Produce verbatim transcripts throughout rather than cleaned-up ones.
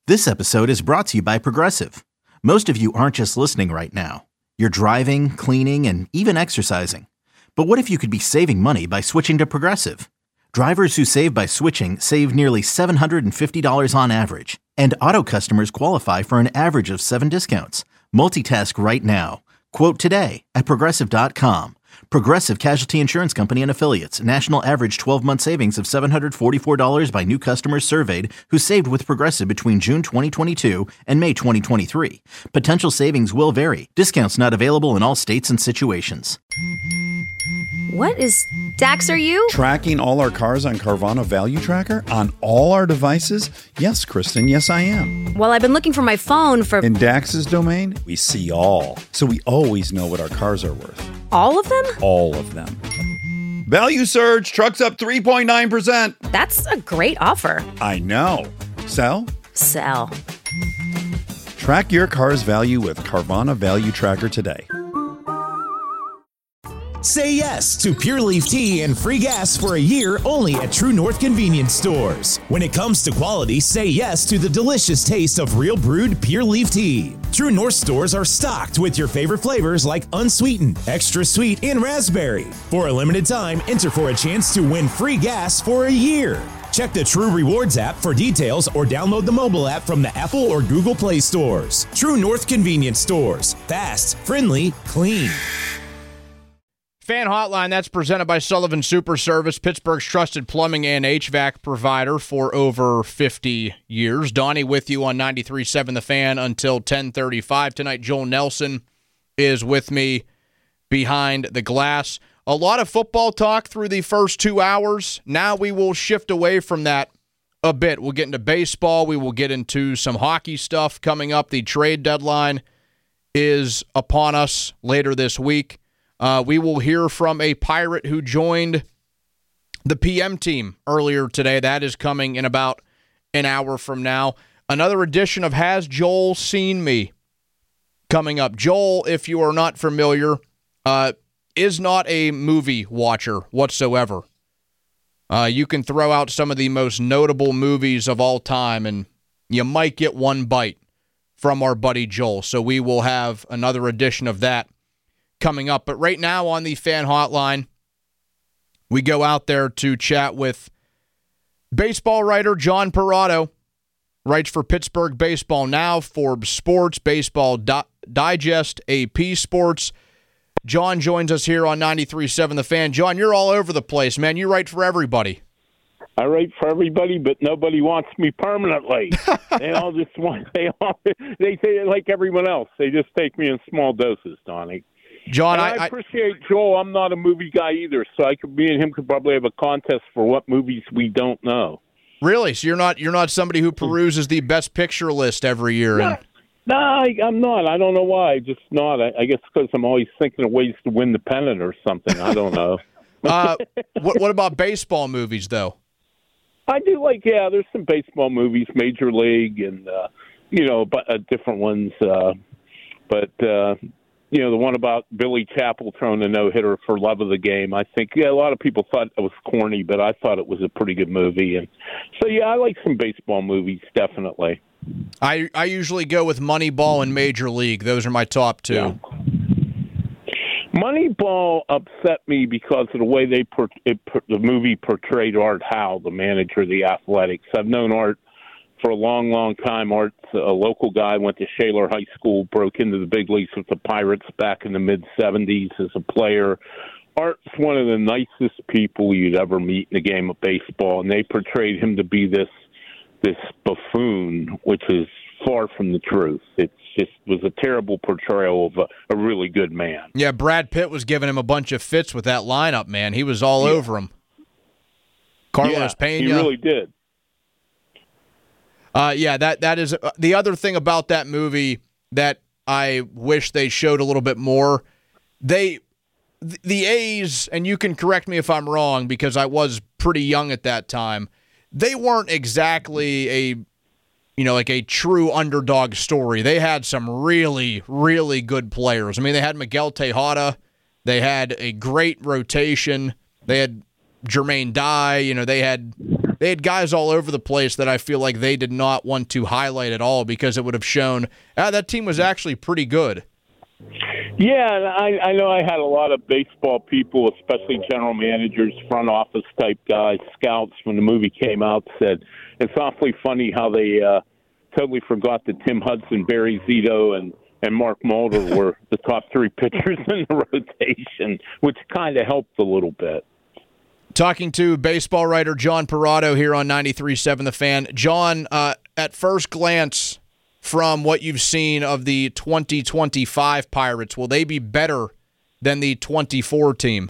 This episode is brought to you by Progressive. Most of you aren't just listening right now. You're driving, cleaning, and even exercising. But what if you could be saving money by switching to Progressive? Drivers who save by switching save nearly seven hundred fifty dollars on average. And auto customers qualify for an average of seven discounts. Multitask right now. Quote today at Progressive dot com. Progressive Casualty Insurance Company and Affiliates. National average twelve-month savings of seven hundred forty-four dollars by new customers surveyed who saved with Progressive between June twenty twenty-two and May twenty twenty-three. Potential savings will vary. Discounts not available in all states and situations. What is Dax, are you? Tracking all our cars on Carvana Value Tracker on all our devices? Yes, Kristen, yes, I am. Well, I've been looking for my phone for... In Dax's domain, we see all. So we always know what our cars are worth. All of them? All of them. Value surge, trucks up three point nine percent. That's a great offer. I know. Sell? Sell. Track your car's value with Carvana Value Tracker today. Say yes to Pure Leaf Tea and free gas for a year only at True North Convenience Stores. When it comes to quality, say yes to the delicious taste of real brewed Pure Leaf Tea. True North stores are stocked with your favorite flavors like unsweetened, extra sweet, and raspberry. For a limited time, enter for a chance to win free gas for a year. Check the True Rewards app for details or download the mobile app from the Apple or Google Play stores. True North Convenience Stores. Fast, friendly, clean. Fan Hotline, that's presented by Sullivan Super Service, Pittsburgh's trusted plumbing and H V A C provider for over fifty years. Donnie with you on ninety-three point seven The Fan until ten thirty-five. Tonight, Joel Nelson is with me behind the glass. A lot of football talk through the first two hours. Now we will shift away from that a bit. We'll get into baseball. We will get into some hockey stuff coming up. The trade deadline is upon us later this week. Uh, we will hear from a Pirate who joined the P M team earlier today. That is coming in about an hour from now. Another edition of Has Joel Seen Me coming up. Joel, if you are not familiar, uh, is not a movie watcher whatsoever. Uh, you can throw out some of the most notable movies of all time, and you might get one bite from our buddy Joel. So we will have another edition of that coming up. But right now on the Fan Hotline, we go out there to chat with baseball writer John Parrotto, writes for Pittsburgh Baseball Now, Forbes Sports, Baseball Di- Digest, A P Sports. John joins us here on ninety-three point seven The Fan. John, you're all over the place, man. You write for everybody. I write for everybody, but nobody wants me permanently. They all just want, they all, they say it like everyone else. They just take me in small doses, Donnie. John, I, I, I appreciate Joel. I'm not a movie guy either, so I could, me and him could probably have a contest for what movies we don't know. Really? So you're not you're not somebody who peruses the best picture list every year? No, and... no I, I'm not. I don't know why. Just not. I, I guess because I'm always thinking of ways to win the pennant or something. I don't know. uh, what What about baseball movies, though? I do like, yeah, there's some baseball movies, Major League, and, uh, you know, but, uh, different ones. Uh, but, uh, you know, the one about Billy Chappell throwing a no-hitter for love of the game, I think, yeah, a lot of people thought it was corny, but I thought it was a pretty good movie. And so, yeah, I like some baseball movies, definitely. I, I usually go with Moneyball and Major League. Those are my top two. Yeah. Moneyball upset me because of the way they per, it, per, the movie portrayed Art Howe, the manager of the Athletics. I've known Art for a long, long time. Art's a local guy, went to Shaler High School, broke into the big leagues with the Pirates back in the mid-seventies as a player. Art's one of the nicest people you'd ever meet in the game of baseball, and they portrayed him to be this this buffoon, which is far from the truth. It's just was a terrible portrayal of a, a really good man. Yeah, Brad Pitt was giving him a bunch of fits with that lineup, man. He was all yeah. over him. Carlos yeah, Pena. He really did. Uh, yeah, that that is uh, the other thing about that movie that I wish they showed a little bit more. They, th- the A's, and you can correct me if I'm wrong because I was pretty young at that time. They weren't exactly a, you know, like a true underdog story. They had some really, really good players. I mean, they had Miguel Tejada. They had a great rotation. They had Jermaine Dye. You know, they had they had guys all over the place that I feel like they did not want to highlight at all because it would have shown ah, that team was actually pretty good. Yeah, and I, I know I had a lot of baseball people, especially general managers, front office type guys, scouts, when the movie came out, said it's awfully funny how they uh, totally forgot that Tim Hudson, Barry Zito, and, and Mark Mulder were the top three pitchers in the rotation, which kind of helped a little bit. Talking to baseball writer John Parado here on ninety-three point seven The Fan. John, uh, at first glance, from what you've seen of the twenty twenty-five Pirates, will they be better than the twenty-four team?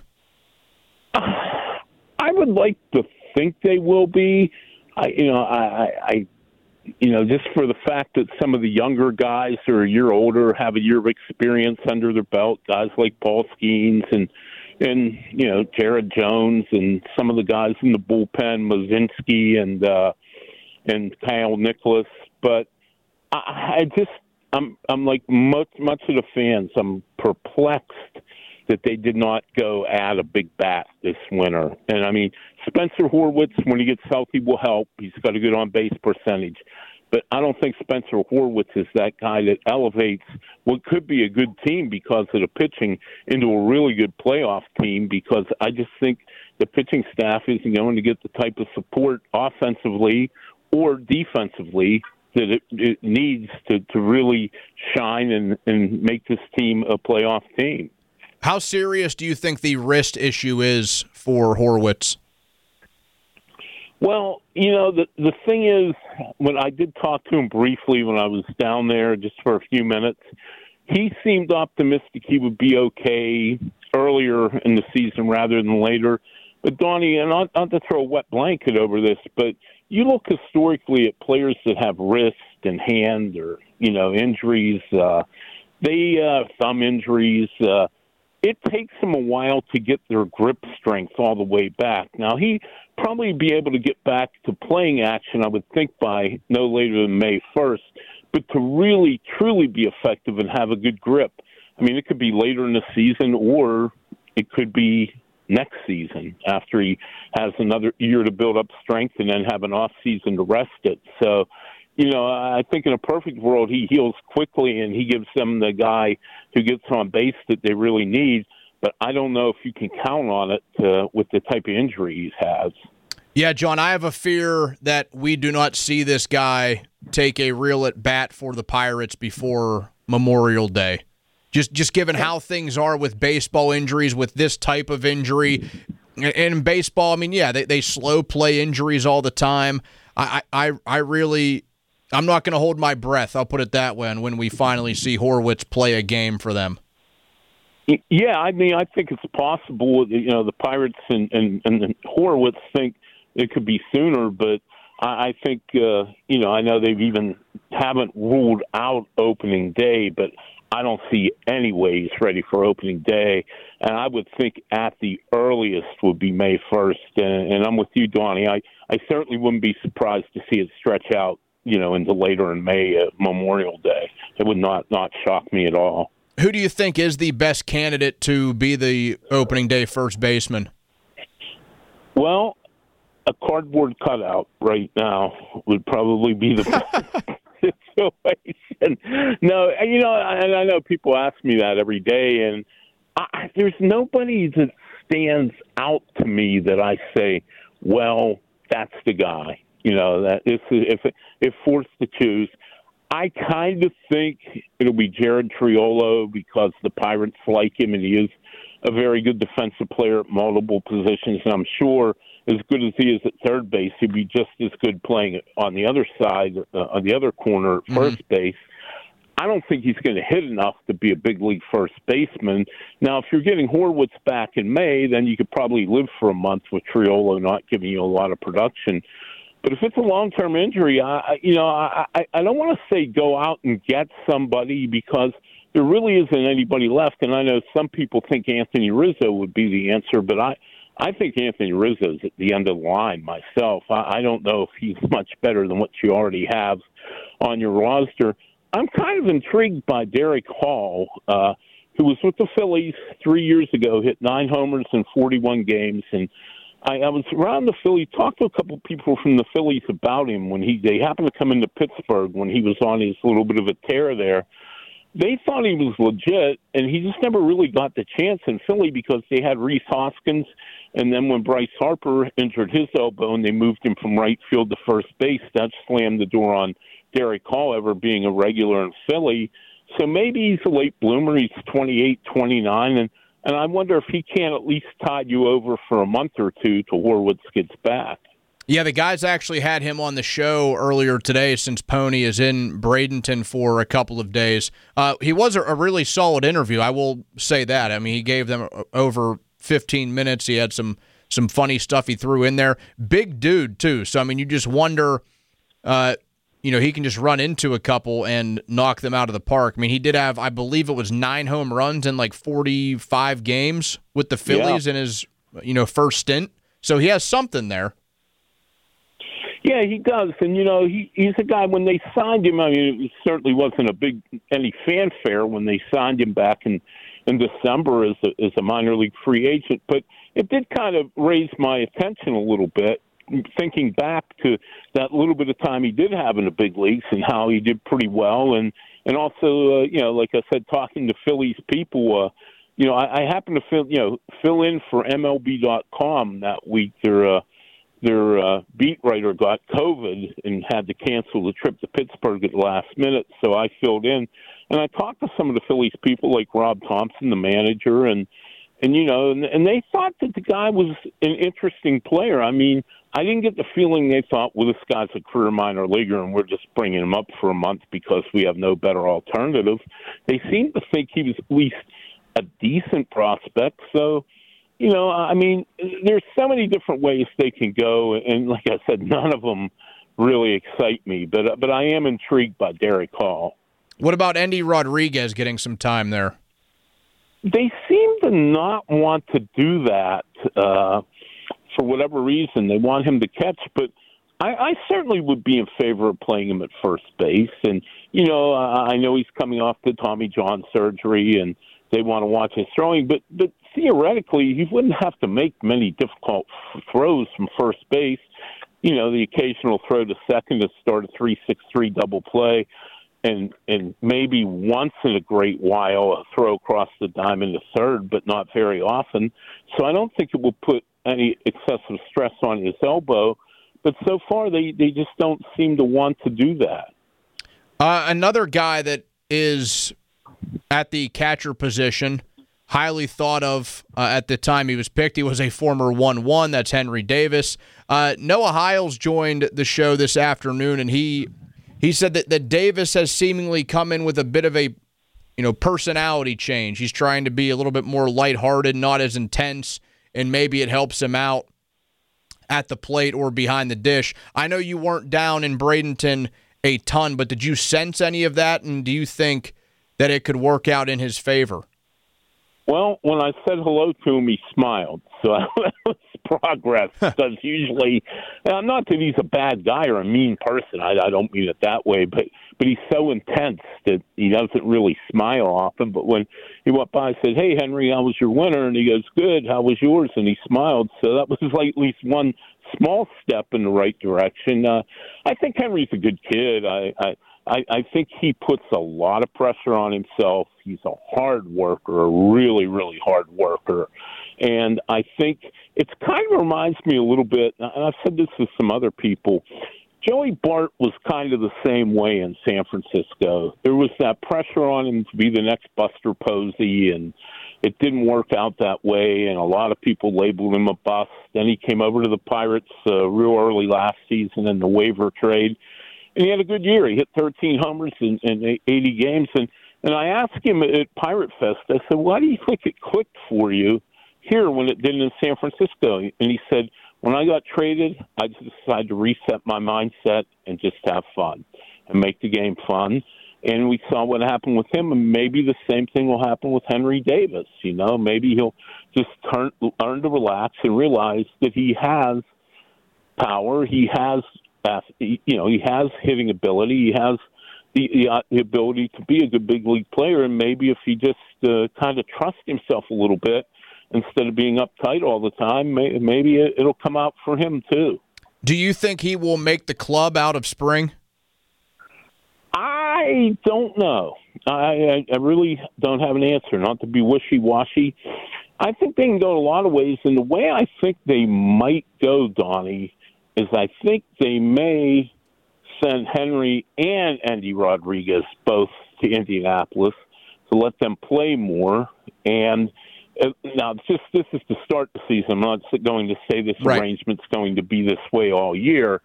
I would like to think they will be. I, you know, I, I, you know, just for the fact that some of the younger guys who are a year older have a year of experience under their belt, guys like Paul Skeens and and you know Jared Jones and some of the guys in the bullpen, Mazinski and uh, and Kyle Nicholas, but. I just, I'm, I'm like much, much of the fans. I'm perplexed that they did not go add a big bat this winter. And I mean, Spencer Horwitz, when he gets healthy, will help. He's got a good on base percentage, but I don't think Spencer Horwitz is that guy that elevates what could be a good team because of the pitching into a really good playoff team. Because I just think the pitching staff isn't going to get the type of support offensively or defensively that it, it needs to, to really shine and, and make this team a playoff team. How serious do you think the wrist issue is for Horwitz? Well, you know, the the thing is, when I did talk to him briefly when I was down there just for a few minutes, he seemed optimistic he would be okay earlier in the season rather than later. But, Donnie, and not, not to throw a wet blanket over this, but you look historically at players that have wrist and hand or, you know, injuries, uh, they uh, thumb injuries. Uh, it takes them a while to get their grip strength all the way back. Now, he probably be able to get back to playing action, I would think, by no later than May first. But to really, truly be effective and have a good grip, I mean, it could be later in the season or it could be next season after he has another year to build up strength and then have an off season to rest it. So, you know, I think in a perfect world he heals quickly and he gives them the guy who gets on base that they really need. But I don't know if you can count on it uh, with the type of injury he has. Yeah, John, I have a fear that we do not see this guy take a real at bat for the Pirates before Memorial Day. Just just given how things are with baseball injuries, with this type of injury. And in baseball, I mean, yeah, they, they slow play injuries all the time. I, I, I really, I'm not going to hold my breath, I'll put it that way, when we finally see Horwitz play a game for them. Yeah, I mean, I think it's possible. You know, the Pirates and, and, and Horwitz think it could be sooner, but I, I think, uh, you know, I know they've even haven't ruled out opening day, but I don't see any way he's ready for opening day. And I would think at the earliest would be May first. And, and I'm with you, Donnie. I, I certainly wouldn't be surprised to see it stretch out, you know, into later in May, uh, Memorial Day. It would not, not shock me at all. Who do you think is the best candidate to be the opening day first baseman? Well, a cardboard cutout right now would probably be the best situation. No, you know, and I know people ask me that every day, and I, there's nobody that stands out to me that I say, well, that's the guy. You know, that if if if forced to choose, I kind of think it'll be Jared Triolo because the Pirates like him, and he is a very good defensive player at multiple positions. And I'm sure, as good as he is at third base, he'd be just as good playing on the other side, uh, on the other corner, at first mm-hmm. base. I don't think he's going to hit enough to be a big league first baseman. Now, if you're getting Horwitz back in May, then you could probably live for a month with Triolo not giving you a lot of production. But if it's a long-term injury, I, you know, I, I, I don't want to say go out and get somebody because there really isn't anybody left. And I know some people think Anthony Rizzo would be the answer, but I, I think Anthony Rizzo's at the end of the line myself. I, I don't know if he's much better than what you already have on your roster. I'm kind of intrigued by Derek Hall, uh, who was with the Phillies three years ago, hit nine homers in forty-one games, and I, I was around the Phillies, talked to a couple people from the Phillies about him when he they happened to come into Pittsburgh when he was on his little bit of a tear there. They thought he was legit, and he just never really got the chance in Philly because they had Rhys Hoskins, and then when Bryce Harper injured his elbow and they moved him from right field to first base, that slammed the door on Derek Hall ever being a regular in Philly. So maybe he's a late bloomer. He's twenty-eight, twenty-nine, and, and I wonder if he can't at least tide you over for a month or two till Horwitz gets back. Yeah, the guys actually had him on the show earlier today since Pony is in Bradenton for a couple of days. Uh, he was a, a really solid interview, I will say that. I mean, he gave them over fifteen minutes. He had some some funny stuff he threw in there. Big dude, too. So, I mean, you just wonder, uh, you know, he can just run into a couple and knock them out of the park. I mean, he did have, I believe it was nine home runs in like forty-five games with the Phillies yeah. in his, you know, first stint. So he has something there. Yeah, he does, and you know he, he's a guy. When they signed him, I mean, it certainly wasn't a big any fanfare when they signed him back in, in December as a, as a minor league free agent. But it did kind of raise my attention a little bit, thinking back to that little bit of time he did have in the big leagues and how he did pretty well, and and also uh, you know, like I said, talking to Phillies people. Uh, you know, I, I happened to fill you know fill in for M L B dot com that week. They're uh, Their uh, beat writer got COVID and had to cancel the trip to Pittsburgh at the last minute, so I filled in. And I talked to some of the Phillies people, like Rob Thompson, the manager, and and you know, and, and they thought that the guy was an interesting player. I mean, I didn't get the feeling they thought, well, this guy's a career minor leaguer, and we're just bringing him up for a month because we have no better alternative. They seemed to think he was at least a decent prospect, so. You know, I mean, there's so many different ways they can go, and like I said, none of them really excite me. But but I am intrigued by Derek Hall. What about Endy Rodriguez getting some time there? They seem to not want to do that uh, for whatever reason. They want him to catch, but I, I certainly would be in favor of playing him at first base. And, you know, I know he's coming off the Tommy John surgery, and they want to watch his throwing, but but theoretically, he wouldn't have to make many difficult throws from first base. You know, the occasional throw to second to start a three six three double play, and and maybe once in a great while a throw across the diamond to third, but not very often. So I don't think it will put any excessive stress on his elbow. But so far, they, they just don't seem to want to do that. Uh, another guy that is at the catcher position, highly thought of uh, at the time he was picked. He was a former one one. That's Henry Davis. Uh, Noah Hiles joined the show this afternoon, and he he said that, that Davis has seemingly come in with a bit of a you know personality change. He's trying to be a little bit more lighthearted, not as intense, and maybe it helps him out at the plate or behind the dish. I know you weren't down in Bradenton a ton, but did you sense any of that, and do you think that it could work out in his favor? Well, when I said hello to him, he smiled. So that was progress. Because usually, uh, not that he's a bad guy or a mean person. I, I don't mean it that way. But but he's so intense that he doesn't really smile often. But when he went by, I said, "Hey, Henry, how was your winter?" And he goes, "Good. How was yours?" And he smiled. So that was like at least one small step in the right direction. Uh, I think Henry's a good kid. I. I I, I think he puts a lot of pressure on himself. He's a hard worker, a really, really hard worker. And I think it kind of reminds me a little bit, and I've said this to some other people, Joey Bart was kind of the same way in San Francisco. There was that pressure on him to be the next Buster Posey, and it didn't work out that way, and a lot of people labeled him a bust. Then he came over to the Pirates uh, real early last season in the waiver trade. And he had a good year. He hit thirteen homers in, in eighty games. And, and I asked him at Pirate Fest, I said, why do you think it clicked for you here when it didn't in San Francisco? And he said, when I got traded, I just decided to reset my mindset and just have fun and make the game fun. And we saw what happened with him, and maybe the same thing will happen with Henry Davis. You know, maybe he'll just turn, learn to relax and realize that he has power, he has You know, he has hitting ability. He has the, the, uh, the ability to be a good big league player. And maybe if he just uh, kind of trusts himself a little bit instead of being uptight all the time, may, maybe it, it'll come out for him too. Do you think he will make the club out of spring? I don't know. I, I really don't have an answer. Not to be wishy-washy. I think they can go a lot of ways, and the way I think they might go, Donnie, is I think they may send Henry and Andy Rodriguez both to Indianapolis to let them play more. And uh, now, just this is to start the season. I'm not going to say this right. arrangement's going to be this way all year.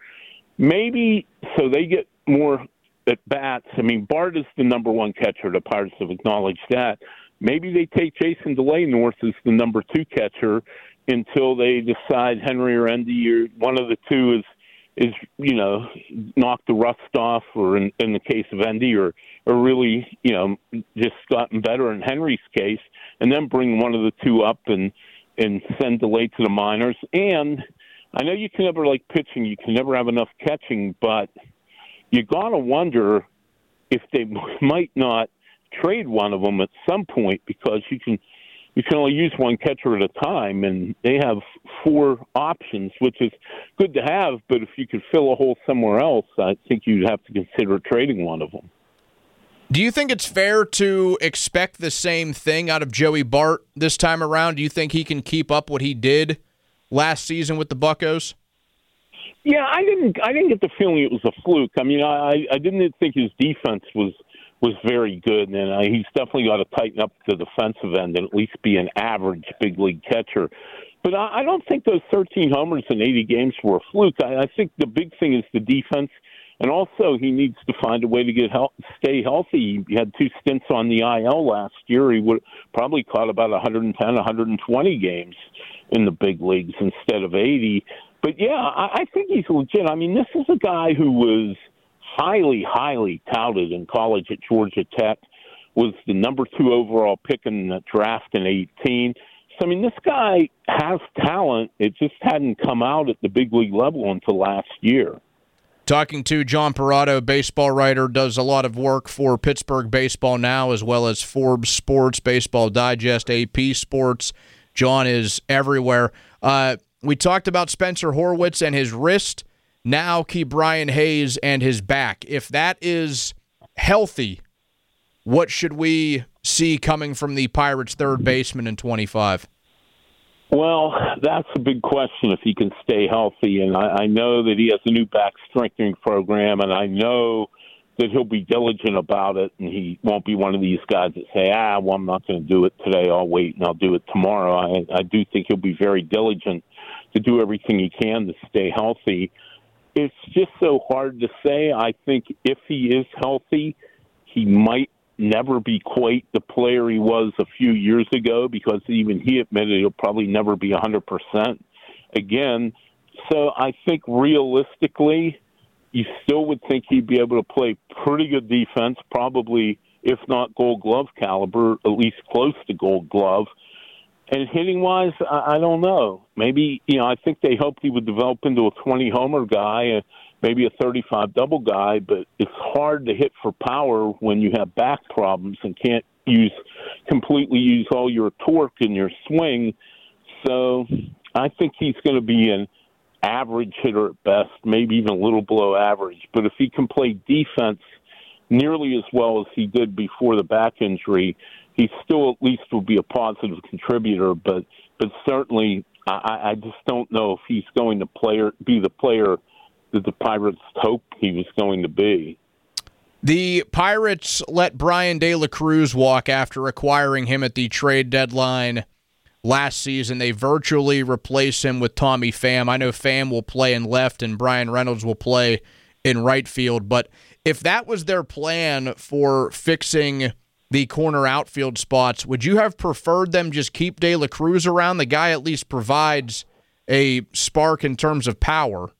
Maybe so they get more at bats. I mean, Bart is the number one catcher. The Pirates have acknowledged that. Maybe they take Jason DeLay North as the number two catcher until they decide Henry or Endy or one of the two is, is you know, knock the rust off, or in, in the case of Endy, or, or really, you know, just gotten better in Henry's case, and then bring one of the two up and, and send DeLay to the minors. And I know you can never like pitching, you can never have enough catching, but you got to wonder if they might not trade one of them at some point, because you can you can only use one catcher at a time, and they have four options, which is good to have, but if you could fill a hole somewhere else, I think you'd have to consider trading one of them. Do you think it's fair to expect the same thing out of Joey Bart this time around? Do you think he can keep up what he did last season with the Buccos? Yeah, I didn't I didn't get the feeling it was a fluke. I mean, I, I didn't think his defense was was very good, and uh, he's definitely got to tighten up the defensive end and at least be an average big league catcher. But I, I don't think those thirteen homers in eighty games were a fluke. I, I think the big thing is the defense, and also he needs to find a way to get help, stay healthy. He had two stints on the I L last year. He would probably caught about one hundred ten, one hundred twenty games in the big leagues instead of eighty. But, yeah, I, I think he's legit. I mean, this is a guy who was highly, highly touted in college at Georgia Tech, was the number two overall pick in the draft in eighteen. So, I mean, this guy has talent. It just hadn't come out at the big league level until last year. Talking to John Parado, baseball writer, does a lot of work for Pittsburgh Baseball Now as well as Forbes Sports, Baseball Digest, A P Sports. John is everywhere. Uh, we talked about Spencer Horwitz and his wrist. Now Ke'Bryan Hayes and his back. If that is healthy, what should we see coming from the Pirates' third baseman in twenty-five? Well, that's a big question if he can stay healthy. And I, I know that he has a new back strengthening program, and I know that he'll be diligent about it, and he won't be one of these guys that say, ah, well, I'm not going to do it today. I'll wait and I'll do it tomorrow. I, I do think he'll be very diligent to do everything he can to stay healthy. It's just so hard to say. I think if he is healthy, he might never be quite the player he was a few years ago, because even he admitted he'll probably never be one hundred percent again. So I think realistically, you still would think he'd be able to play pretty good defense, probably, if not Gold Glove caliber, at least close to Gold Glove. And hitting-wise, I, I don't know. Maybe, you know, I think they hoped he would develop into a twenty-homer guy, and maybe a thirty-five double guy, but it's hard to hit for power when you have back problems and can't use completely use all your torque in your swing. So I think he's going to be an average hitter at best, maybe even a little below average. But if he can play defense nearly as well as he did before the back injury, he still at least will be a positive contributor. But but certainly, I, I just don't know if he's going to play or be the player that the Pirates hoped he was going to be. The Pirates let Brian De La Cruz walk after acquiring him at the trade deadline last season. They virtually replace him with Tommy Pham. I know Pham will play in left and Brian Reynolds will play in right field, but if that was their plan for fixing the corner outfield spots, would you have preferred them just keep De La Cruz around? The guy at least provides a spark in terms of power.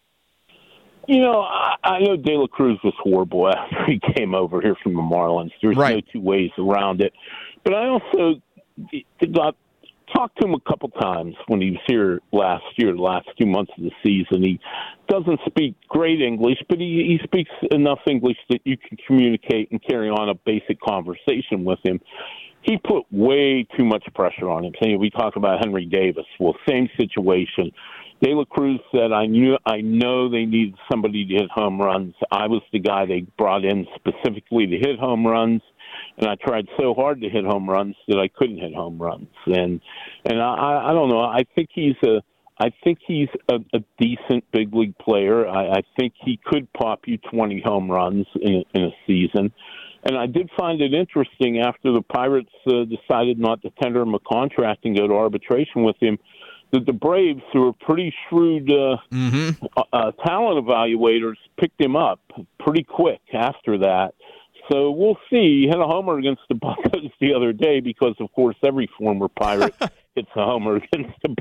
You know, I, I know De La Cruz was horrible after he came over here from the Marlins. There's right. no two ways around it. But I also got talked to him a couple times when he was here last year, the last two months of the season. He doesn't speak great English, but he, he speaks enough English that you can communicate and carry on a basic conversation with him. He put way too much pressure on him. Saying we talk about Henry Davis. Well, same situation. De La Cruz said, I knew, I know they needed somebody to hit home runs. I was the guy they brought in specifically to hit home runs, and I tried so hard to hit home runs that I couldn't hit home runs. And and I, I don't know. I think he's a, I think he's a, a decent big league player. I, I think he could pop you twenty home runs in, in a season. And I did find it interesting after the Pirates uh, decided not to tender him a contract and go to arbitration with him, that the Braves, who are pretty shrewd uh, mm-hmm. uh, talent evaluators, picked him up pretty quick after that. So we'll see. He hit a homer against the Buccos the other day because, of course, every former Pirate hits a homer against the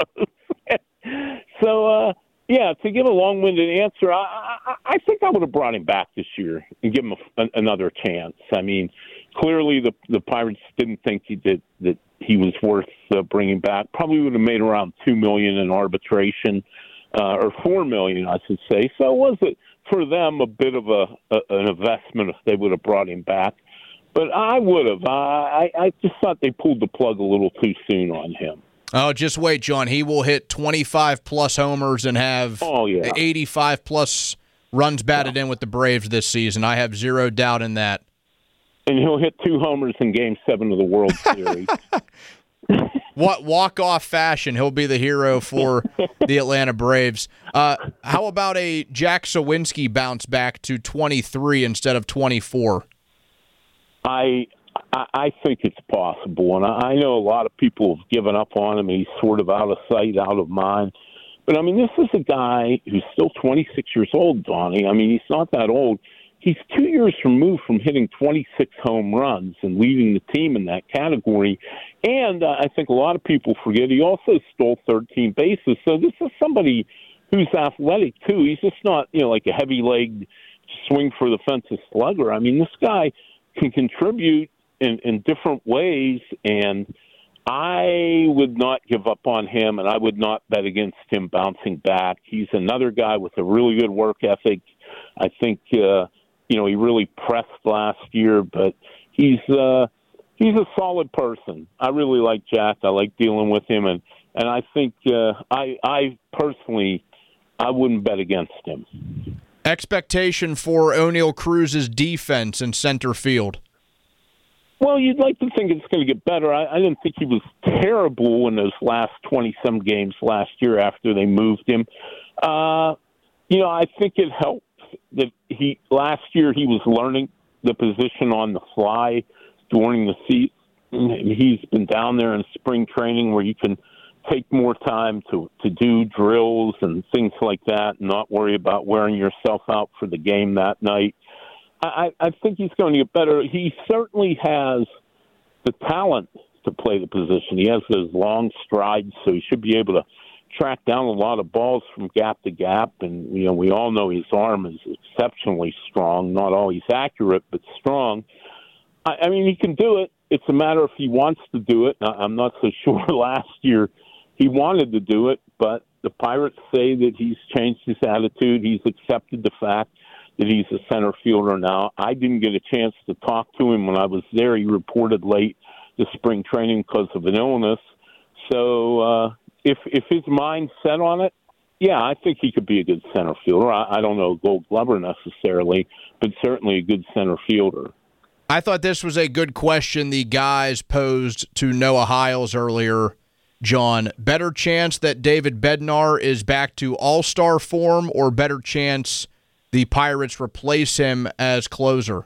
Buccos. so, uh, yeah, to give a long-winded answer, I, I, I think I would have brought him back this year and give him a, a, another chance. I mean, clearly the the Pirates didn't think he did that he was worth uh, bringing back. Probably would have made around two million dollars in arbitration, uh, or four million dollars, I should say. So it was, a, for them, a bit of a, a an investment if they would have brought him back. But I would have. I, I just thought they pulled the plug a little too soon on him. Oh, just wait, John. He will hit twenty-five plus homers and have oh, yeah. eighty-five plus runs batted yeah. in with the Braves this season. I have zero doubt in that. And he'll hit two homers in Game Seven of the World Series. What walk-off fashion? He'll be the hero for the Atlanta Braves. Uh, how about a Jack Sawinski bounce back to twenty-three instead of twenty-four? I. I think it's possible, and I know a lot of people have given up on him. He's sort of out of sight, out of mind. But, I mean, this is a guy who's still twenty-six years old, Donnie. I mean, he's not that old. He's two years removed from hitting twenty-six home runs and leading the team in that category. And uh, I think a lot of people forget he also stole thirteen bases. So this is somebody who's athletic, too. He's just not, you know, like a heavy-legged swing for the fences slugger. I mean, this guy can contribute In, in different ways, and I would not give up on him, and I would not bet against him bouncing back. He's another guy with a really good work ethic. I think, uh, you know, he really pressed last year, but he's uh, he's a solid person. I really like Jack. I like dealing with him, and, and I think uh, I, I personally, I wouldn't bet against him. Expectation for O'Neal Cruz's defense in center field? Well, you'd like to think it's going to get better. I, I didn't think he was terrible in those last twenty-some games last year after they moved him. Uh, you know, I think it helped that he last year he was learning the position on the fly during the season. He's been down there in spring training where you can take more time to, to do drills and things like that and not worry about wearing yourself out for the game that night. I, I think he's going to get better. He certainly has the talent to play the position. He has those long strides, so he should be able to track down a lot of balls from gap to gap. And, you know, we all know his arm is exceptionally strong, not always accurate, but strong. I, I mean, he can do it. It's a matter if he wants to do it. I'm not so sure last year he wanted to do it, but the Pirates say that he's changed his attitude. He's accepted the fact that he's a center fielder now. I didn't get a chance to talk to him when I was there. He reported late to spring training because of an illness. So uh, if if his mind's set on it, yeah, I think he could be a good center fielder. I, I don't know Gold Glover necessarily, but certainly a good center fielder. I thought this was a good question the guys posed to Noah Hiles earlier, John. Better chance that David Bednar is back to all-star form, or better chance the Pirates replace him as closer?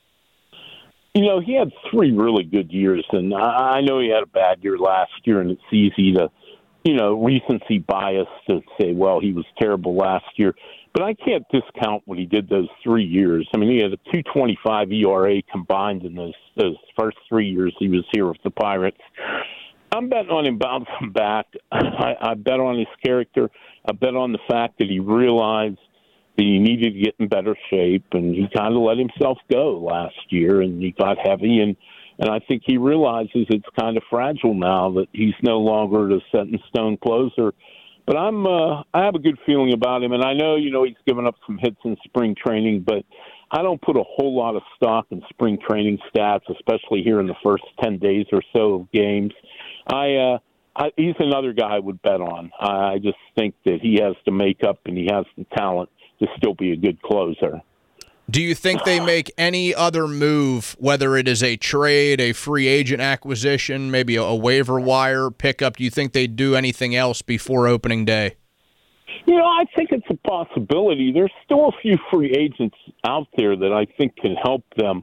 You know, he had three really good years, and I know he had a bad year last year, and it's easy to, you know, recency bias to say, well, he was terrible last year. But I can't discount what he did those three years. I mean, he had a two twenty-five E R A combined in those those first three years he was here with the Pirates. I'm betting on him bouncing back. I, I bet on his character. I bet on the fact that he realized that he needed to get in better shape, and he kind of let himself go last year, and he got heavy, and, And I think he realizes it's kind of fragile now that he's no longer the set in stone closer. But I'm uh, I have a good feeling about him, and I know you know he's given up some hits in spring training, but I don't put a whole lot of stock in spring training stats, especially here in the first ten days or so of games. I, uh, I he's another guy I would bet on. I just think that he has the makeup and he has the talent to still be a good closer. Do you think they make any other move, whether it is a trade, a free agent acquisition, maybe a, a waiver wire pickup? Do you think they do anything else before opening day? You know, I think it's a possibility. There's still a few free agents out there that I think can help them.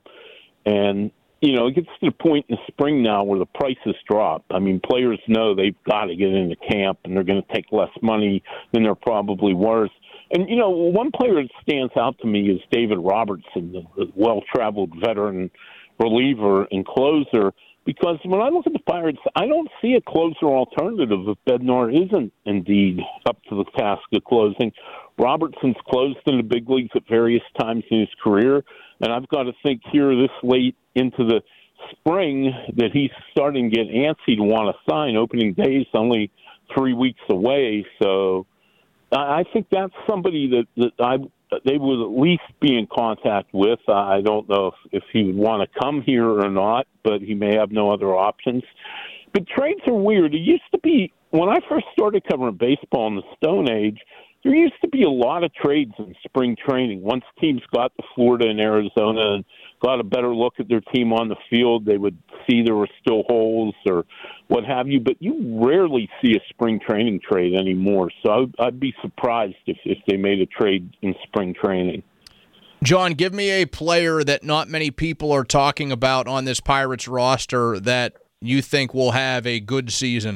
And, you know, it gets to the point in the spring now where the prices drop. I mean, players know they've got to get into camp and they're going to take less money than they're probably worth. And, you know, one player that stands out to me is David Robertson, the, the well-traveled veteran reliever and closer, because when I look at the Pirates, I don't see a closer alternative if Bednar isn't indeed up to the task of closing. Robertson's closed in the big leagues at various times in his career, and I've got to think here this late into the spring that he's starting to get antsy to want to sign. Opening day is only three weeks away, so I think that's somebody that, that I they would at least be in contact with. I don't know if, if he would want to come here or not, but he may have no other options. But trades are weird. It used to be, when I first started covering baseball in the Stone Age, there used to be a lot of trades in spring training. Once teams got to Florida and Arizona and got a better look at their team on the field, they would see there were still holes or what have you. But you rarely see a spring training trade anymore. So I'd, I'd be surprised if, if they made a trade in spring training. John, give me a player that not many people are talking about on this Pirates roster that you think will have a good season.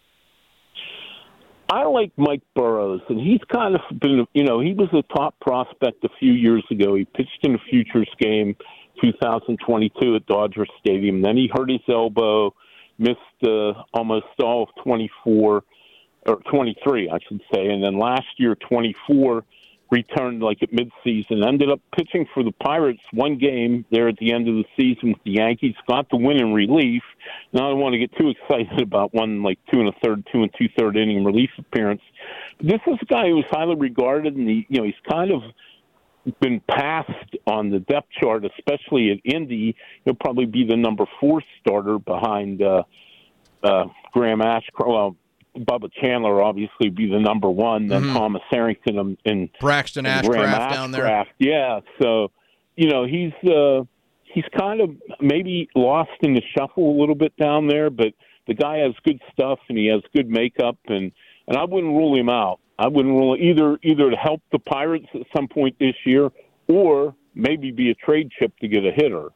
I like Mike Burrows, and he's kind of been, you know, he was a top prospect a few years ago. He pitched in a Futures game, two thousand twenty-two at Dodger Stadium. Then he hurt his elbow, missed uh, almost all of twenty-four, or twenty-three, I should say. And then last year, twenty-four, returned like at midseason, ended up pitching for the Pirates one game there at the end of the season with the Yankees, got the win in relief. Now I don't want to get too excited about one like two and a third, two and two-third inning relief appearance. But this is a guy who was highly regarded, and he, you know, he's kind of been passed on the depth chart, especially at Indy. He'll probably be the number four starter behind uh, uh, Graham Ashcraft. Well, Bubba Chandler obviously be the number one, then mm-hmm. Thomas Harrington and, and Braxton and Ashcraft down there. Yeah, so you know he's uh, he's kind of maybe lost in the shuffle a little bit down there, but the guy has good stuff and he has good makeup, and, and I wouldn't rule him out. I wouldn't rule either either to help the Pirates at some point this year, or maybe be a trade chip to get a hitter.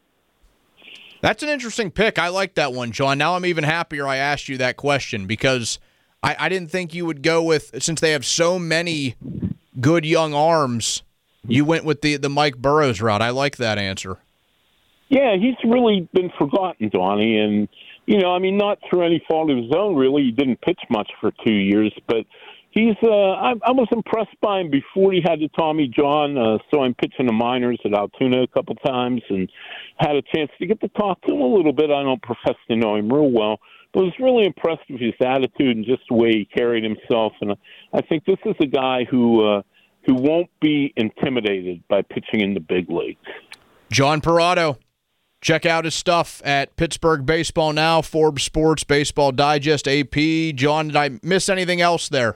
That's an interesting pick. I like that one, John. Now I'm even happier I asked you that question because I, I didn't think you would go with, since they have so many good young arms, you went with the, the Mike Burrows route. I like that answer. Yeah, he's really been forgotten, Donnie. And, you know, I mean, not through any fault of his own, really. He didn't pitch much for two years. But he's, uh, I, I was impressed by him before he had the Tommy John. Uh, saw him pitch in the minors at Altoona a couple times and had a chance to get to talk to him a little bit. I don't profess to know him real well. But I was really impressed with his attitude and just the way he carried himself. And I think this is a guy who uh, who won't be intimidated by pitching in the big leagues. John Parado. Check out his stuff at Pittsburgh Baseball Now, Forbes Sports, Baseball Digest, A P. John, did I miss anything else there?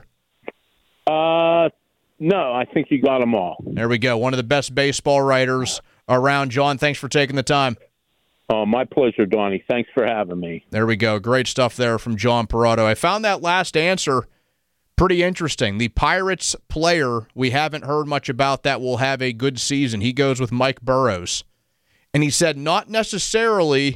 Uh, no, I think you got them all. There we go. One of the best baseball writers around. John, thanks for taking the time. Oh, my pleasure, Donnie. Thanks for having me. There we go. Great stuff there from John Parado. I found that last answer pretty interesting. The Pirates player we haven't heard much about that will have a good season. He goes with Mike Burrows. And he said not necessarily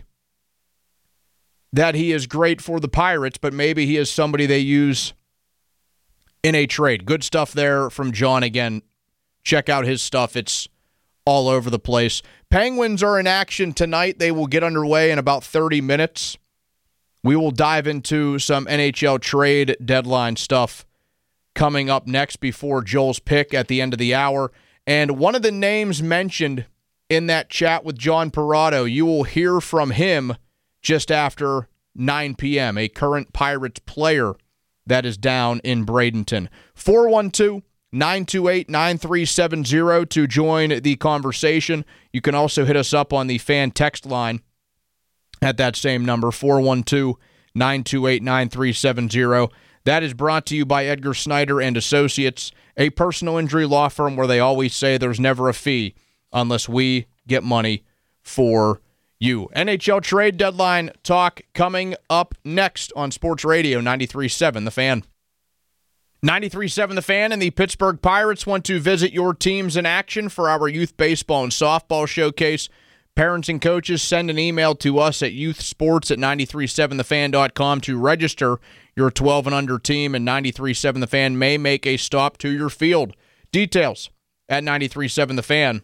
that he is great for the Pirates, but maybe he is somebody they use in a trade. Good stuff there from John. Again, check out his stuff. It's all over the place. Penguins are in action tonight. They will get underway in about thirty minutes. We will dive into some N H L trade deadline stuff coming up next before Joel's pick at the end of the hour. And one of the names mentioned in that chat with John Parado, you will hear from him just after nine p.m., a current Pirates player that is down in Bradenton. four one two, nine two eight, nine three seven zero to join the conversation. You can also hit us up on the fan text line at that same number, four one two, nine two eight, nine three seven zero. That is brought to you by Edgar Snyder and Associates, a personal injury law firm where they always say there's never a fee unless we get money for you. N H L trade deadline talk coming up next on Sports Radio ninety-three point seven The Fan. ninety-three point seven The Fan and the Pittsburgh Pirates want to visit your teams in action for our youth baseball and softball showcase. Parents and coaches, send an email to us at youthsports at nine three seven the fan dot com to register your twelve and under team, and ninety-three point seven The Fan may make a stop to your field. Details at nine three seven the fan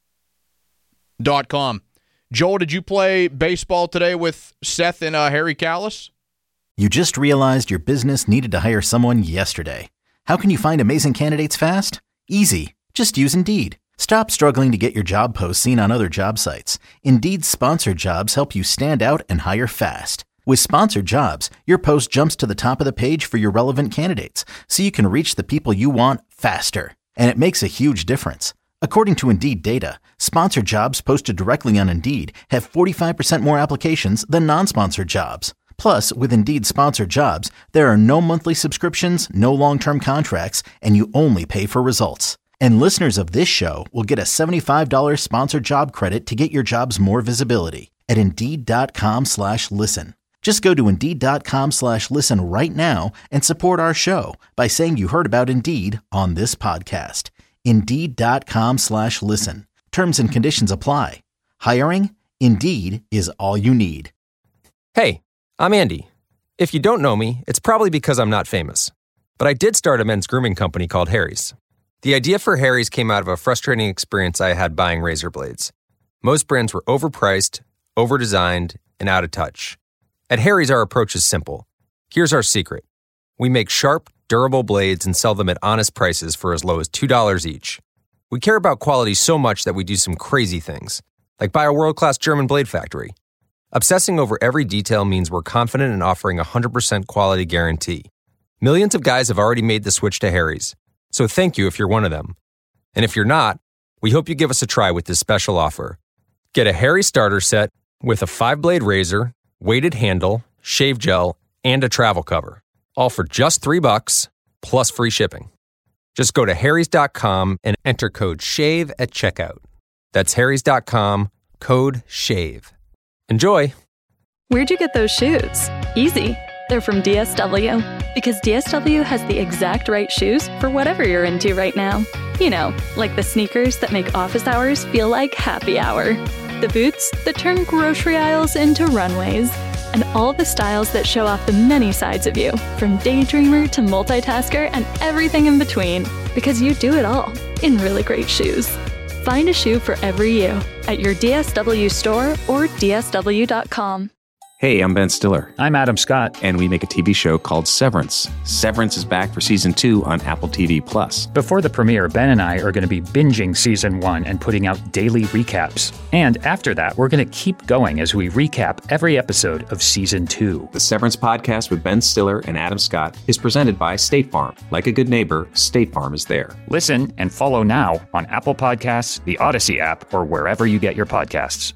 dot com. Joel, did you play baseball today with Seth and uh, Harry Callis? You just realized your business needed to hire someone yesterday. How can you find amazing candidates fast? Easy. Just use Indeed. Stop struggling to get your job posts seen on other job sites. Indeed's sponsored jobs help you stand out and hire fast. With sponsored jobs, your post jumps to the top of the page for your relevant candidates, so you can reach the people you want faster. And it makes a huge difference. According to Indeed data, sponsored jobs posted directly on Indeed have forty-five percent more applications than non-sponsored jobs. Plus, with Indeed sponsored jobs, there are no monthly subscriptions, no long-term contracts, and you only pay for results. And listeners of this show will get a seventy-five dollars sponsored job credit to get your jobs more visibility at Indeed.com slash listen. Just go to Indeed.com slash listen right now and support our show by saying you heard about Indeed on this podcast. Indeed.com slash listen. Terms and conditions apply. Hiring? Indeed is all you need. Hey, I'm Andy. If you don't know me, it's probably because I'm not famous. But I did start a men's grooming company called Harry's. The idea for Harry's came out of a frustrating experience I had buying razor blades. Most brands were overpriced, overdesigned, and out of touch. At Harry's, our approach is simple. Here's our secret. We make sharp, durable blades and sell them at honest prices for as low as two dollars each. We care about quality so much that we do some crazy things, like buy a world-class German blade factory. Obsessing over every detail means we're confident in offering a one hundred percent quality guarantee. Millions of guys have already made the switch to Harry's, so thank you if you're one of them. And if you're not, we hope you give us a try with this special offer. Get a Harry starter set with a five-blade razor, weighted handle, shave gel, and a travel cover. All for just three bucks, plus free shipping. Just go to harrys dot com and enter code SHAVE at checkout. That's harrys dot com, code SHAVE. Enjoy! Where'd you get those shoes? Easy. They're from D S W. Because D S W has the exact right shoes for whatever you're into right now. You know, like the sneakers that make office hours feel like happy hour. The boots that turn grocery aisles into runways. And all the styles that show off the many sides of you, from daydreamer to multitasker and everything in between, because you do it all in really great shoes. Find a shoe for every you at your D S W store or D S W dot com. Hey, I'm Ben Stiller. I'm Adam Scott. And we make a T V show called Severance. Severance is back for season two on Apple T V Plus. Before the premiere, Ben and I are going to be binging season one and putting out daily recaps. And after that, we're going to keep going as we recap every episode of season two. The Severance podcast with Ben Stiller and Adam Scott is presented by State Farm. Like a good neighbor, State Farm is there. Listen and follow now on Apple Podcasts, the Odyssey app, or wherever you get your podcasts.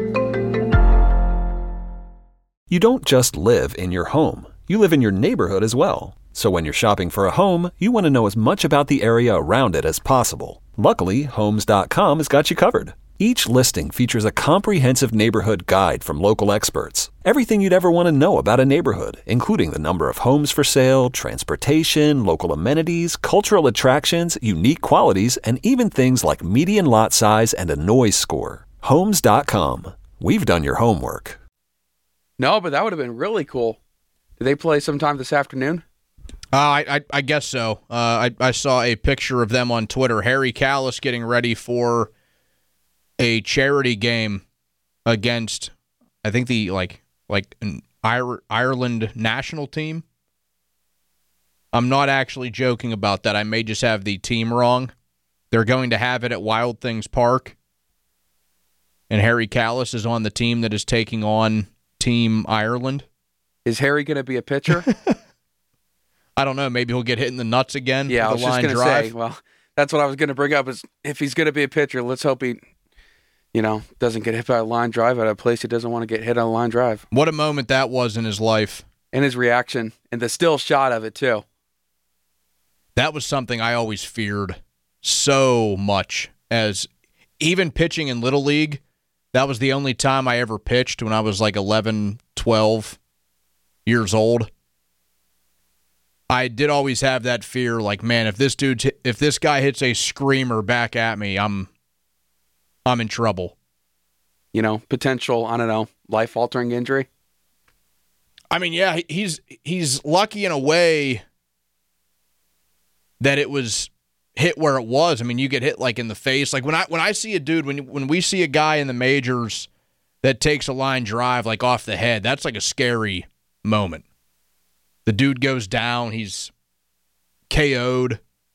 You don't just live in your home. You live in your neighborhood as well. So when you're shopping for a home, you want to know as much about the area around it as possible. Luckily, Homes dot com has got you covered. Each listing features a comprehensive neighborhood guide from local experts. Everything you'd ever want to know about a neighborhood, including the number of homes for sale, transportation, local amenities, cultural attractions, unique qualities, and even things like median lot size and a noise score. Homes dot com. We've done your homework. No, but that would have been really cool. Do they play sometime this afternoon? Uh, I, I I guess so. Uh, I, I saw a picture of them on Twitter. Harry Callis getting ready for a charity game against, I think, the like like an Ireland national team. I'm not actually joking about that. I may just have the team wrong. They're going to have it at Wild Things Park, and Harry Callis is on the team that is taking on Team Ireland. Is Harry going to be a pitcher? I don't know. Maybe he'll get hit in the nuts again. Yeah, I with was a just line going to drive. say, well, that's what I was going to bring up is if he's going to be a pitcher, let's hope he, you know, doesn't get hit by a line drive at a place he doesn't want to get hit on a line drive. What a moment that was in his life. And his reaction and the still shot of it, too. That was something I always feared so much. As even pitching in Little League, that was the only time I ever pitched when I was like eleven, twelve years old. I did always have that fear, like, man, if this dude, if this guy hits a screamer back at me, I'm, I'm in trouble. You know, potential, I don't know, life-altering injury. I mean, yeah, he's he's lucky in a way that it was hit where it was. I mean, you get hit like in the face. Like when I when I see a dude, when when we see a guy in the majors that takes a line drive like off the head, that's like a scary moment. The dude goes down, he's K O'd.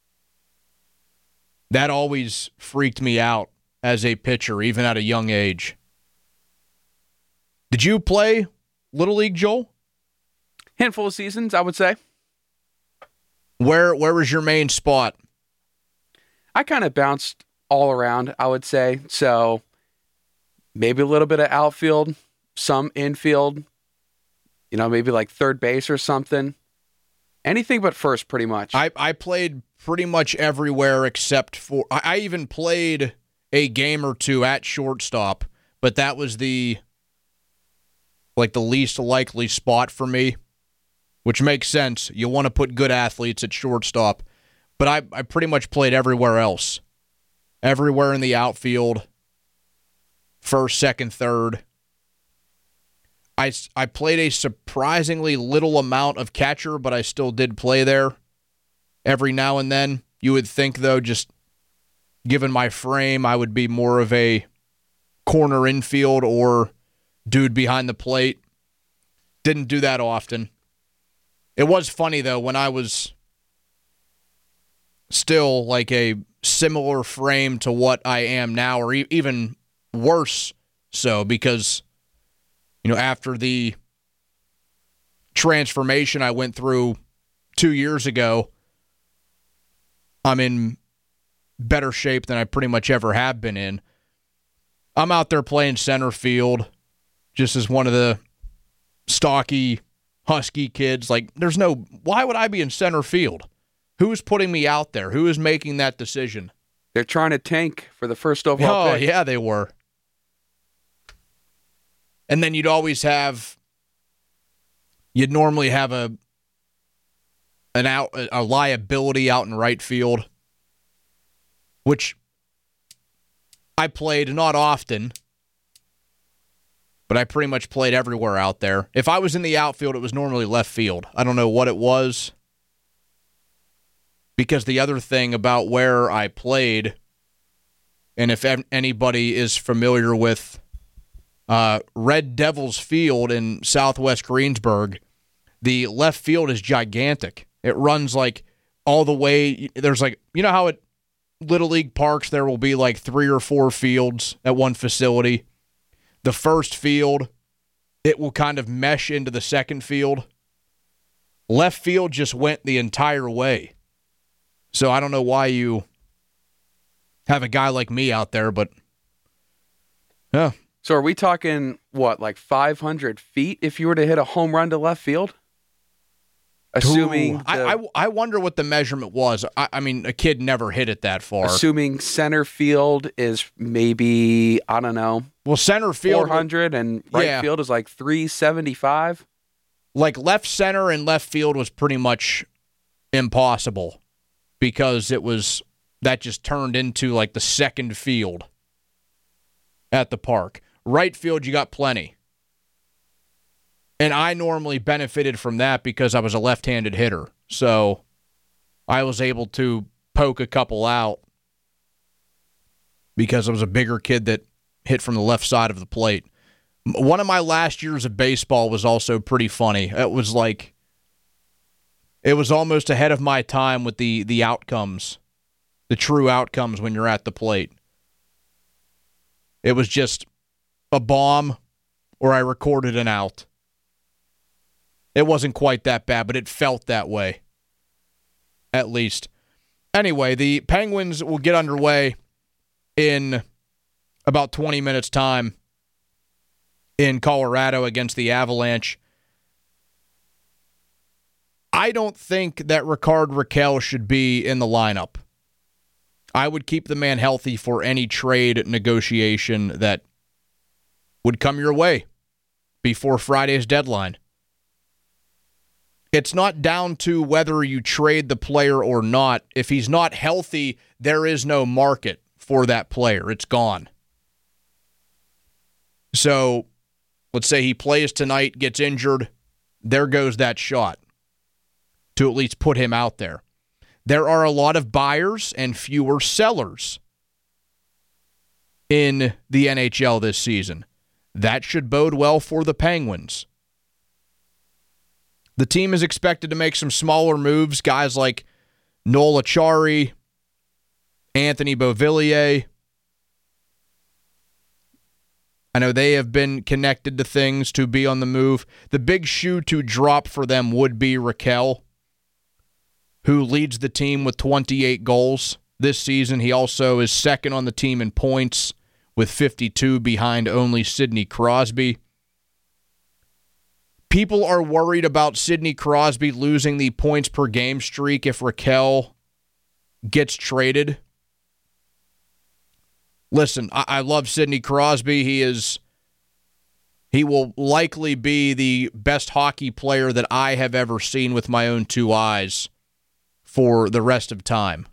That always freaked me out as a pitcher, even at a young age. Did you play Little League, Joel? Handful of seasons, I would say. Where where was your main spot? I kind of bounced all around, I would say. So maybe a little bit of outfield, some infield, you know, maybe like third base or something. Anything but first, pretty much. I, I played pretty much everywhere except for... I, I even played a game or two at shortstop, but that was the like the least likely spot for me, which makes sense. You want to put good athletes at shortstop. But I, I pretty much played everywhere else. Everywhere in the outfield. First, second, third. I, I played a surprisingly little amount of catcher, but I still did play there every now and then. You would think, though, just given my frame, I would be more of a corner infield or dude behind the plate. Didn't do that often. It was funny, though, when I was still like a similar frame to what I am now, or e- even worse so, because, you know, after the transformation I went through two years ago, I'm in better shape than I pretty much ever have been in. I'm out there playing center field just as one of the stocky, husky kids. Like, there's no, why would I be in center field? Who's putting me out there? Who is making that decision? They're trying to tank for the first overall oh, pick. Oh, yeah, they were. And then you'd always have, you'd normally have a an out a liability out in right field, which I played not often, but I pretty much played everywhere out there. If I was in the outfield, it was normally left field. I don't know what it was, because the other thing about where I played, and if anybody is familiar with uh, Red Devils Field in Southwest Greensburg, the left field is gigantic. It runs like all the way. There's like, you know how at Little League parks there will be like three or four fields at one facility. The first field, it will kind of mesh into the second field. Left field just went the entire way. So I don't know why you have a guy like me out there, but yeah. So are we talking, what, like five hundred feet if you were to hit a home run to left field? Assuming... Ooh, I, I I wonder what the measurement was. I, I mean, a kid never hit it that far. Assuming center field is maybe, I don't know. Well, center field... four hundred and right yeah. field is like three seventy-five. Like left center and left field was pretty much impossible because it was... That just turned into like the second field at the park. Right field, you got plenty. And I normally benefited from that because I was a left-handed hitter. So I was able to poke a couple out because I was a bigger kid that hit from the left side of the plate. One of my last years of baseball was also pretty funny. It was like, it was almost ahead of my time with the, the outcomes, the true outcomes when you're at the plate. It was just a bomb or I recorded an out. It wasn't quite that bad, but it felt that way, at least. Anyway, the Penguins will get underway in about twenty minutes' time in Colorado against the Avalanche. I don't think that Rickard Rakell should be in the lineup. I would keep the man healthy for any trade negotiation that would come your way before Friday's deadline. It's not down to whether you trade the player or not. If he's not healthy, there is no market for that player. It's gone. So, let's say he plays tonight, gets injured, there goes that shot to at least put him out there. There are a lot of buyers and fewer sellers in the N H L this season. That should bode well for the Penguins. The team is expected to make some smaller moves, guys like Noel Acciari, Anthony Beauvillier. I know they have been connected to things to be on the move. The big shoe to drop for them would be Rakell, who leads the team with twenty-eight goals this season. He also is second on the team in points with fifty-two behind only Sidney Crosby. People are worried about Sidney Crosby losing the points per game streak if Rakell gets traded. Listen, I, I love Sidney Crosby. He is, he will likely be the best hockey player that I have ever seen with my own two eyes for the rest of time.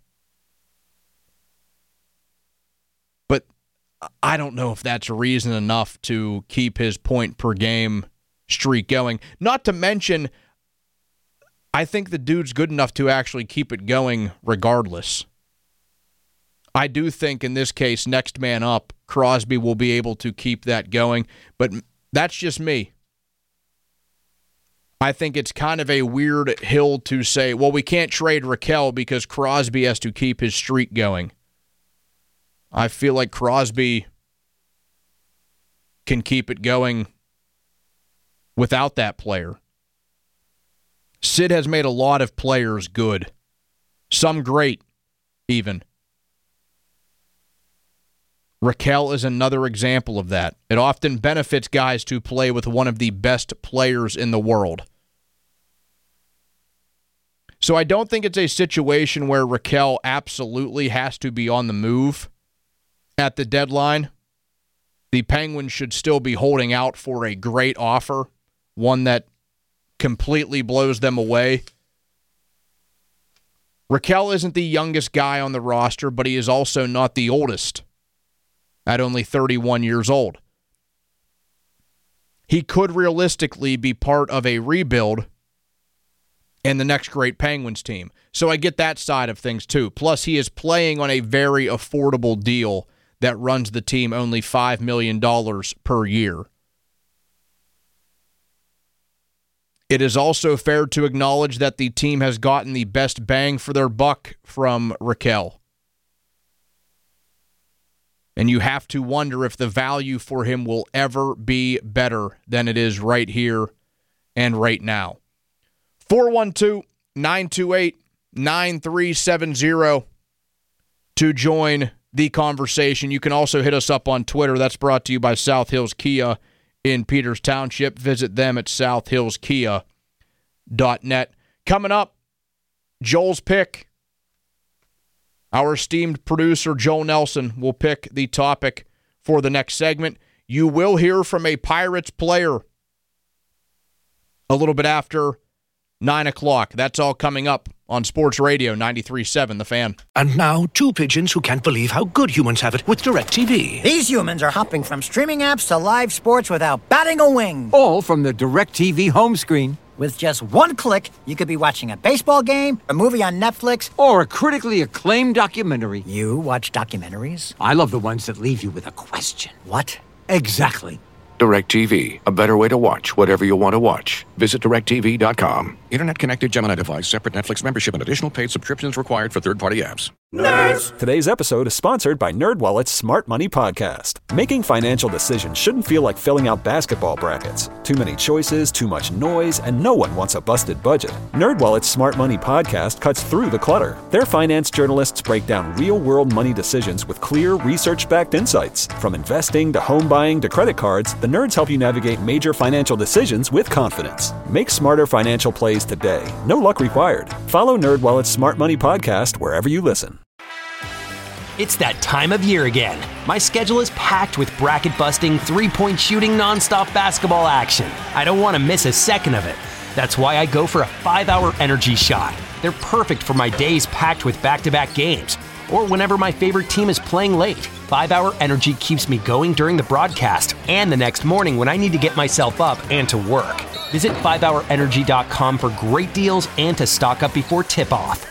But I don't know if that's reason enough to keep his point per game streak going. Not to mention, I think the dude's good enough to actually keep it going regardless. I do think in this case, next man up, Crosby will be able to keep that going, but that's just me. I think it's kind of a weird hill to say, well, we can't trade Rakell because Crosby has to keep his streak going. I feel like Crosby can keep it going without that player. Sid has made a lot of players good. Some great, even. Rakell is another example of that. It often benefits guys to play with one of the best players in the world. So I don't think it's a situation where Rakell absolutely has to be on the move at the deadline. The Penguins should still be holding out for a great offer, one that completely blows them away. Rakell isn't the youngest guy on the roster, but he is also not the oldest at only thirty-one years old. He could realistically be part of a rebuild and the next great Penguins team. So I get that side of things too. Plus, he is playing on a very affordable deal that runs the team only five million dollars per year. It is also fair to acknowledge that the team has gotten the best bang for their buck from Rakell. And you have to wonder if the value for him will ever be better than it is right here and right now. four one two, nine two eight, nine three seven zero to join the conversation. You can also hit us up on Twitter. That's brought to you by South Hills Kia in Peters Township. Visit them at south hills kia dot net. Coming up, Joel's pick. Our esteemed producer, Joel Nelson, will pick the topic for the next segment. You will hear from a Pirates player a little bit after nine o'clock. That's all coming up on Sports Radio ninety-three point seven, The Fan. And now, two pigeons who can't believe how good humans have it with DirecTV. These humans are hopping from streaming apps to live sports without batting a wing. All from the DirecTV home screen. With just one click, you could be watching a baseball game, a movie on Netflix, or a critically acclaimed documentary. You watch documentaries? I love the ones that leave you with a question. What? Exactly. DirecTV, a better way to watch whatever you want to watch. Visit direct T V dot com. Internet-connected Gemini device, separate Netflix membership, and additional paid subscriptions required for third-party apps. Nerds! Today's episode is sponsored by NerdWallet's Smart Money Podcast. Making financial decisions shouldn't feel like filling out basketball brackets. Too many choices, too much noise, and no one wants a busted budget. NerdWallet's Smart Money Podcast cuts through the clutter. Their finance journalists break down real-world money decisions with clear, research-backed insights. From investing to home buying to credit cards, the nerds help you navigate major financial decisions with confidence. Make smarter financial plays today. No luck required. Follow NerdWallet's Smart Money Podcast wherever you listen. It's that time of year again. My schedule is packed with bracket-busting, three-point shooting, nonstop basketball action. I don't want to miss a second of it. That's why I go for a five-hour energy shot. They're perfect for my days packed with back-to-back games, or whenever my favorite team is playing late. five-hour energy keeps me going during the broadcast and the next morning when I need to get myself up and to work. Visit five hour energy dot com for great deals and to stock up before tip-off.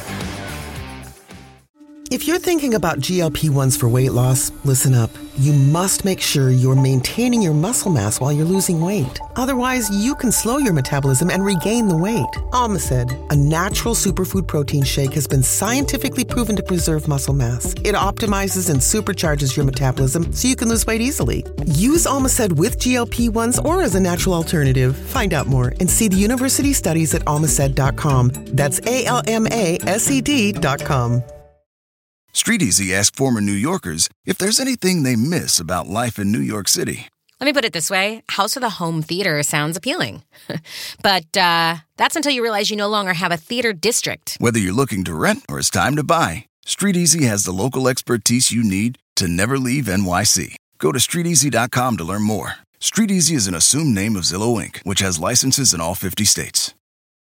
If you're thinking about G L P ones for weight loss, listen up. You must make sure you're maintaining your muscle mass while you're losing weight. Otherwise, you can slow your metabolism and regain the weight. Almacid, a natural superfood protein shake, has been scientifically proven to preserve muscle mass. It optimizes and supercharges your metabolism so you can lose weight easily. Use Almacid with G L P ones or as a natural alternative. Find out more and see the university studies at almacid dot com. That's A L M A S E D dot com. StreetEasy asked former New Yorkers if there's anything they miss about life in New York City. Let me put it this way. House with a home theater sounds appealing. But uh, that's until you realize you no longer have a theater district. Whether you're looking to rent or it's time to buy, StreetEasy has the local expertise you need to never leave N Y C. Go to street easy dot com to learn more. StreetEasy is an assumed name of Zillow Incorporated, which has licenses in all fifty states.